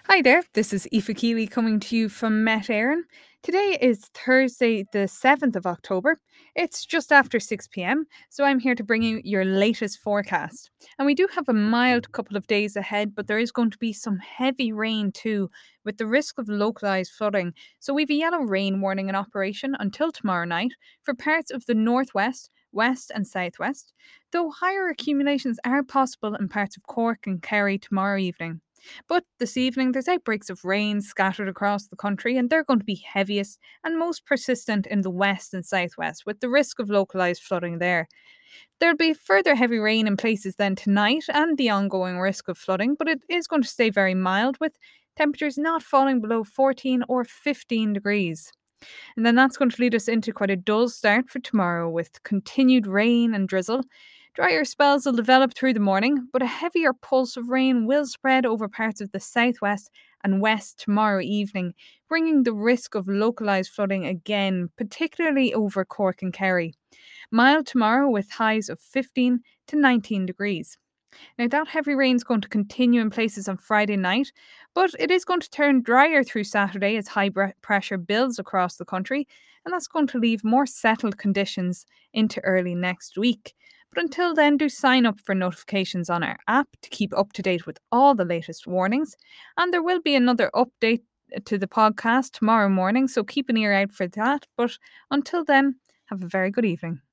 Hi there, this is Aoife Keeley coming to you from Met Éireann. Today is Thursday, the 7th of October. It's just after 6 pm, so I'm here to bring you your latest forecast. And we do have a mild couple of days ahead, but there is going to be some heavy rain too, with the risk of localised flooding. So we've a yellow rain warning in operation until tomorrow night for parts of the northwest, west, and southwest, though higher accumulations are possible in parts of Cork and Kerry tomorrow evening. But this evening, there's outbreaks of rain scattered across the country, and they're going to be heaviest and most persistent in the west and southwest, with the risk of localised flooding there. There'll be further heavy rain in places then tonight and the ongoing risk of flooding, but it is going to stay very mild, with temperatures not falling below 14 or 15 degrees. And then that's going to lead us into quite a dull start for tomorrow with continued rain and drizzle. Drier spells will develop through the morning, but a heavier pulse of rain will spread over parts of the southwest and west tomorrow evening, bringing the risk of localised flooding again, particularly over Cork and Kerry. Mild tomorrow with highs of 15 to 19 degrees. Now, that heavy rain is going to continue in places on Friday night, but it is going to turn drier through Saturday as pressure builds across the country, and that's going to leave more settled conditions into early next week. But until then, do sign up for notifications on our app to keep up to date with all the latest warnings. And there will be another update to the podcast tomorrow morning, so keep an ear out for that. But until then, have a very good evening.